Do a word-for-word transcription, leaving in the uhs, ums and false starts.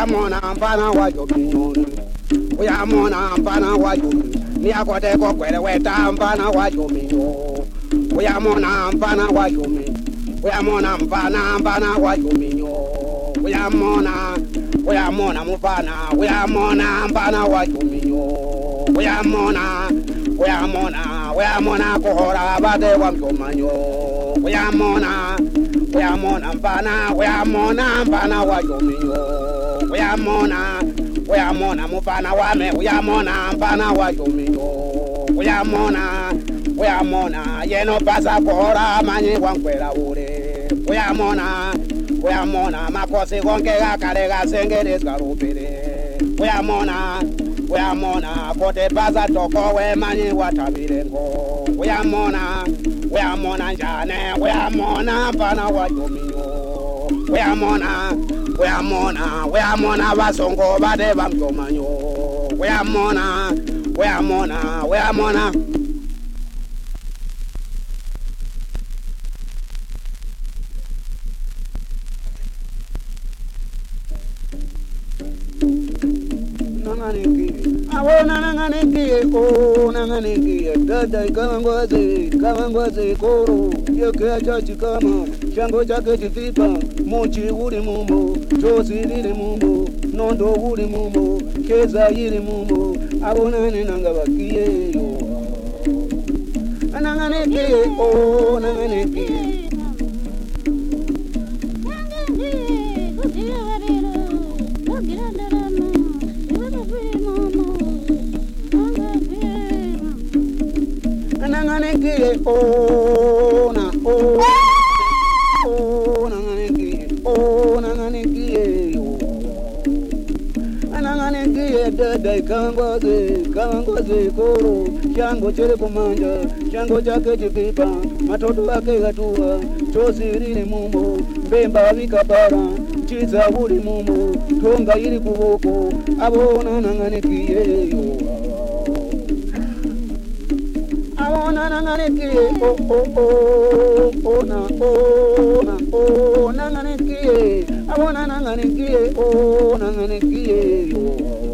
Uyamona mpana wa jomi. Uyamona mpana wa jomi. Ni akote ko kwere weta mpana wa jomi. Uyamona mpana wa jomi. Uyamona mpana mpana wa jomi. Uyamona Uyamona mpana. Uyamona mpana wa jomi. Uyamona Uyamona Uyamona kohora bade wa mjomanyo. Uyamona Uyamona mpana Uyamona mpana wa jomi. Uyamona Uyamona mpana wa me Uyamona mpana wa jomi. Uyamona Uyamona yeno pasa kohora manyi wankwela ure. Uyamona Uyamona makosi gonke gakale gasengere skarupere. Uyamona Uyamona kote pasa toko we manyi watabirengo. Uyamona Uyamona njane Uyamona mpana wa jomi. Uyamona Uyamona Uyamona basongo bade bamjomanyo. Uyamona Uyamona Uyamona nanganiki awona nanganiki o nanganiki dada kawangwaze kawangwaze koro yeke chachi kama chango chake chifipa mochi uri mumbo chosi riri mumbo nondo uri mumbo keza iri mumbo awona nangabakiye yo nanganiki o nanganiki nanganiki o na o o nanganiki o nanganiki o nanganiki dada kangwaze kangwaze koro chango chere kumanja chango chake chipipa matoto yake gatua chosi riri mumbo mbemba vikabara chiza uri mumbo tonga iri kuboko abona nanganiki yo awona nanganiki o o o o na o na o nanganiki awona nanganiki o nanganiki yo